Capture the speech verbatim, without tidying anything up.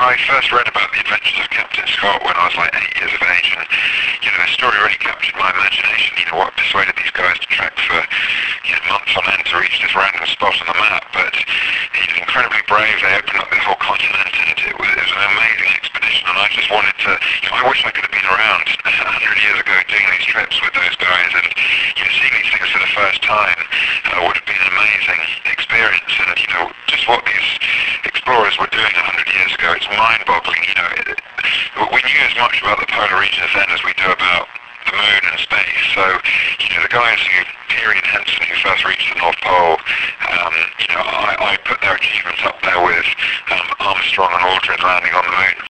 I first read about the adventures of Captain Scott when I was like eight years of age, and you know, the story really captured my imagination. You know, what persuaded these guys to trek for you know, months on end to reach this random spot on the map. But he was incredibly brave. They opened up the whole continent, and it was, it was an amazing expedition. And I just wanted to, you know, I wish I could have been around a hundred years ago doing these trips with those guys, and you know, seeing these things for the first time uh, would have been an amazing experience. And you know, just what these explorers were doing a hundred years ago, it's mind-boggling. You know, it, we knew as much about the polar regions then as we do about the moon and space. So, you know, the guys who, Peary and Henson, who first reached the North Pole, um, you know, I, I put their achievements up there with um, Armstrong and Aldrin landing on the moon.